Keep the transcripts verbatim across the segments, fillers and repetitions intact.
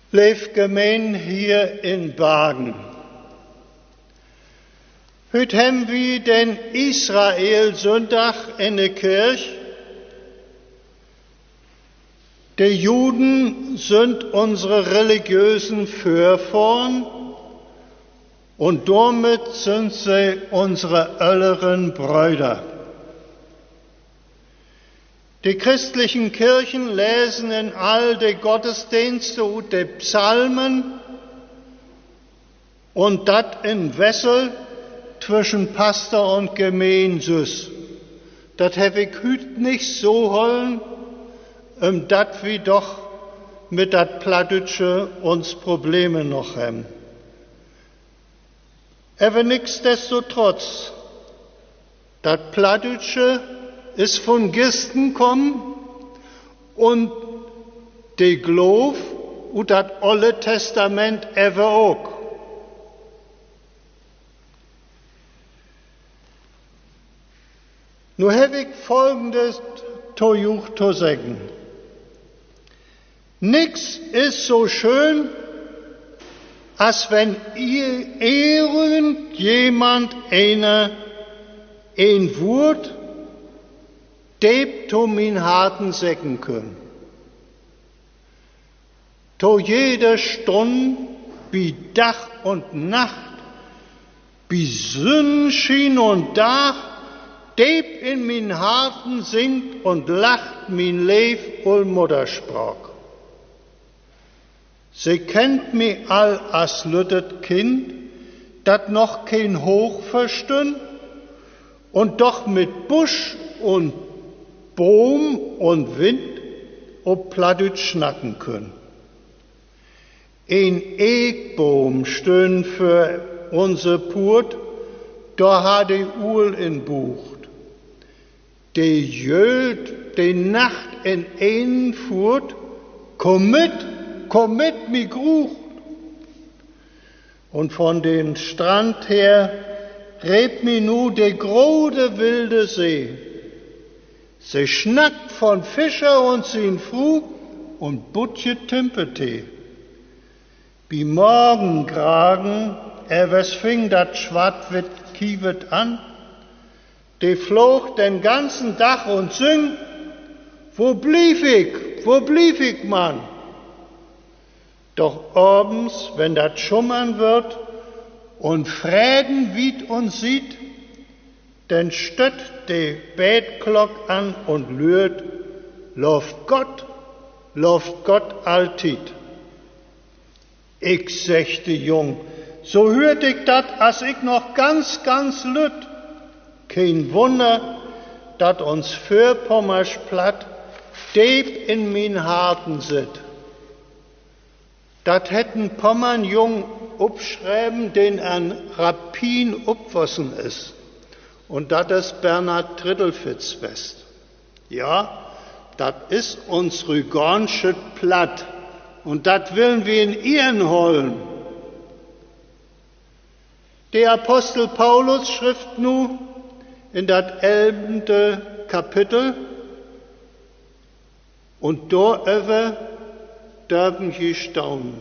Liebe Gemeinde hier in Baden. Heute haben wir den Israel-Sonntag in der Kirche. Die Juden sind unsere religiösen Vorfahren und damit sind sie unsere älteren Brüder. Die christlichen Kirchen lesen in all die Gottesdienste und die Psalmen und das in Wessel zwischen Pastor und Gemeinsus. Das habe ich heute nicht so wollen, um dat wir doch mit dat Plattdütsche uns Probleme noch haben. Aber nichtsdestotrotz, dat Plattdütsche ist von Gisten kommen und die Glaub und das Alte Testament ever auch. Nun habe ich Folgendes zu euch zu sagen. Nix ist so schön, als wenn ihr irgendjemand einer ein Wort debt to min Harten säcken können. To jede Stunde, wie Tag und Nacht, wie Sonnenschein und Tag, debt in min Harten singt und lacht min Leib und Muttersprach. Sie kennt mi all as lüttet Kind, dat noch kein Hoch verstün und doch mit Busch und Baum und Wind ob Plattdütsch schnacken können. Ein Eckbaum stön für unser Purt, da hat die Uhl in Bucht. Die jölt die Nacht in einen Furt, komm mit, komm mit, mi Gruch. Und von den Strand her rebt mi nu de grode wilde See. Sie schnackt von Fischer und sin Frug und butje Tümpetee. Bi Morgengragen, er wes fing dat Schwartwit kiewet an, de flog den ganzen Tag und süng, wo blieb ich, wo blieb ich, Mann? Doch abends, wenn dat schummern wird und Fräden wied und sieht, denn stött de Betglock an und lürt, lauft Gott, lauft Gott altit. Ich sechte Jung, so hört ich dat, als ich noch ganz, ganz lütt. Kein Wunder, dat uns Vorpommers platt deep in min Harten sit. Dat hätten Pommern Jung upschreiben, den an Rapin upwossen ist. Und dat ist Bernhard Trittelfitz West. Ja, dat ist uns Rügornsche platt. Und dat willen wir in ihren holen. Der Apostel Paulus schrift nu in dat elfte Kapitel und doöver dürfen je staunen.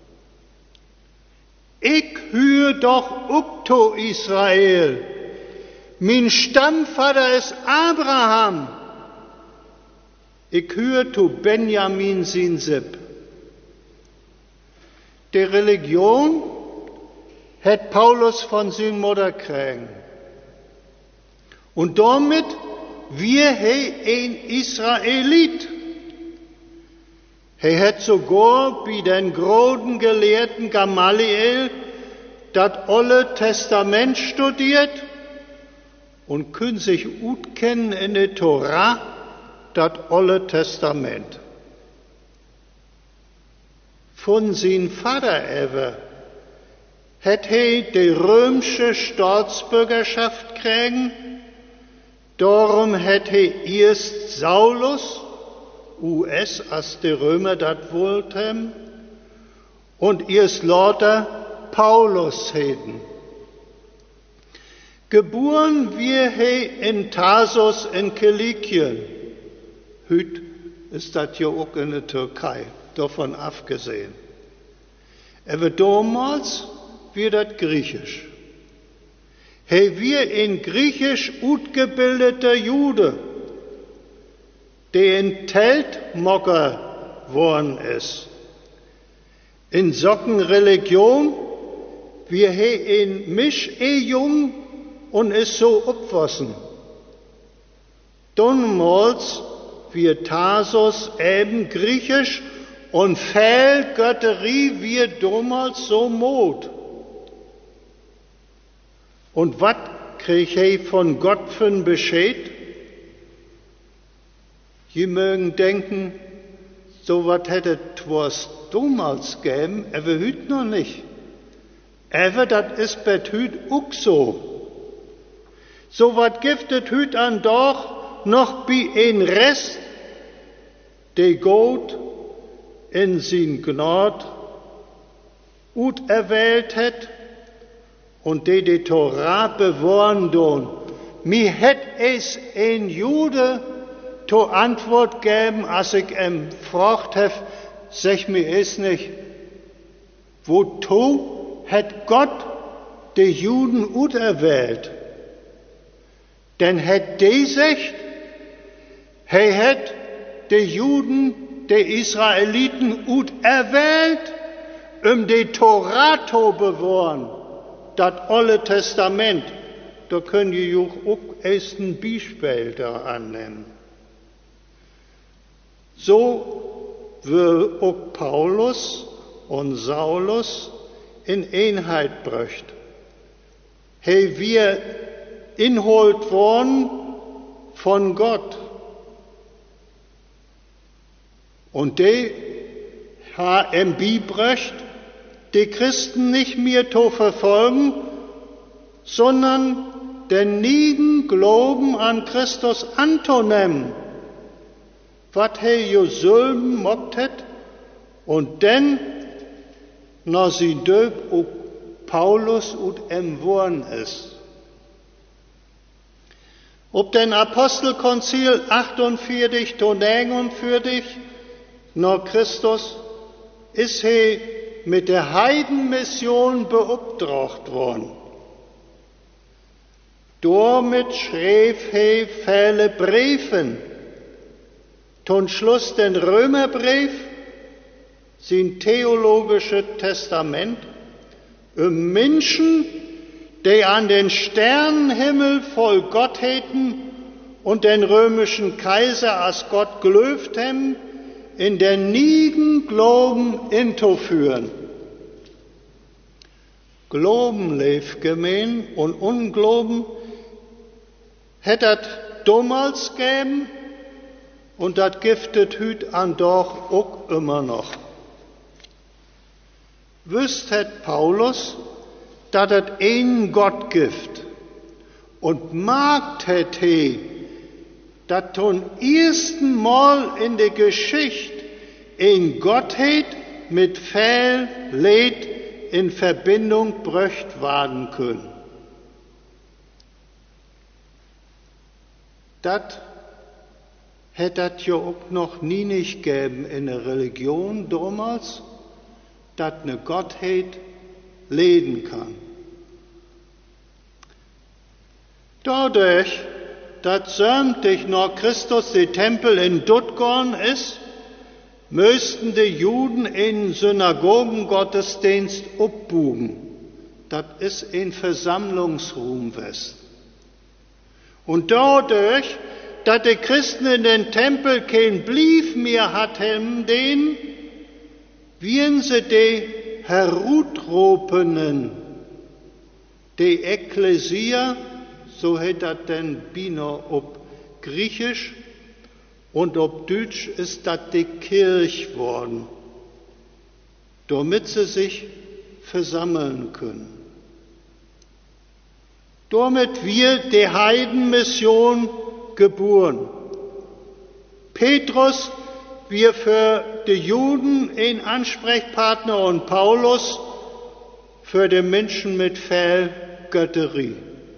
Ich hür doch up to Israel. Mein Stammvater ist Abraham. Ich hör to Benjamin sin Sipp. Die Religion hat Paulus von sin Mutter kriegen. Und damit wir he ein Israelit. Er hat sogar bei den großen Gelehrten Gamaliel das Alte Testament studiert und können sich gut kennen in der Torah, das Alte Testament. Von seinem Vater aber hat er die römische Staatsbürgerschaft kriegen, darum hat er erst Saulus, U S, als die Römer das wollten, und erst lauter Paulus heden. Geboren wir he in Tarsus in Kilikien. Hüt ist das ja auch in der Türkei, davon abgesehen. Aber damals wird das Griechisch. Hey, wir in Griechisch utgebildeter Jude, der in Teltmocker worden ist. In Socken Religion, wir he in mich eh jung und ist so opwassen. Damals wir Tarsus eben Griechisch und Fehlgötterie wir damals so Mut. Und was krieg ich von Gott für ein Bescheid? Sie mögen denken, so was hätte was damals gegeben, aber hüt noch nicht. Aber das ist bet hüt auch so. So was gibt es hüt an doch noch bi ein Rest, der Gott in sin Gnad ut erwählt hat und die die Torah bewahren don. Mi hätt es ein Jude to Antwort geben, als ich em fragt hef, sag mir es nicht, wozu hat Gott die Juden ut erwählt? Denn hat die sich, he hat die Juden, die Israeliten ut erwählt, um die Torah zu bewahren, das Alte Testament. Da können ihr auch erst ein Beispiel da annehmen. So will auch Paulus und Saulus in Einheit bröcht. Hey, wir inholt worden von Gott. Und die ha em Bibröcht, die Christen nicht mehr zu verfolgen, sondern den nieden Glauben an Christus anzunehmen, wat he jo Sülben mobbt het, und denn, na sie döb o Paulus ut em worn ist. Ob den Apostelkonzil achtundvierzig to negenundvierzig, na Christus, ist he mit der Heidenmission beauftragt worden. Damit schrieb he viele Briefen. Zum Schluss den Römerbrief, sein theologisches Testament, um Menschen, die an den Sternenhimmel voll Gottheiten und den römischen Kaiser als Gott gelöft haben, in den nieden Glauben intoführen. Glauben lebt gemein und Unglauben hätte das damals gegeben und das giftet hüt an doch auch immer noch. Wüsst het Paulus, dass es einen Gott gibt und magt het he, dass zum ersten Mal in der Geschichte ein Gottheit mit viel Leid in Verbindung bröcht werden können. Das hätte es ja auch noch nie nicht gegeben in der Religion damals, dass eine Gottheit leben kann. Dadurch, dass sämtlich noch Christus der Tempel in Duttgorn ist, müssten die Juden in Synagogengottesdienst abbuchen. Das ist ein Versammlungsruhm west. Und dadurch, dass die Christen in den Tempel kein Brief mehr hatten, den, wiren sie die Herutropenen, die Ekklesia, so hat das denn Bino ob Griechisch, und ob Deutsch ist das die Kirche worden, damit sie sich versammeln können. Damit wird die Heidenmission geboren. Petrus wir für die Juden ein Ansprechpartner und Paulus für die Menschen mit Fehlgötterie.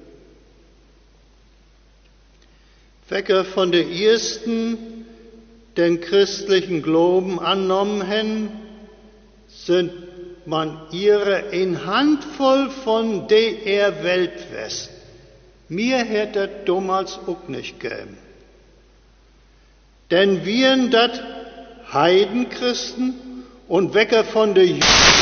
Welche von den ersten den christlichen Glauben angenommen haben, sind man ihre in Handvoll von der Welt west. Mir hätte das damals auch nicht gegeben. Denn wir dat Heidenchristen und Wecker von der Juden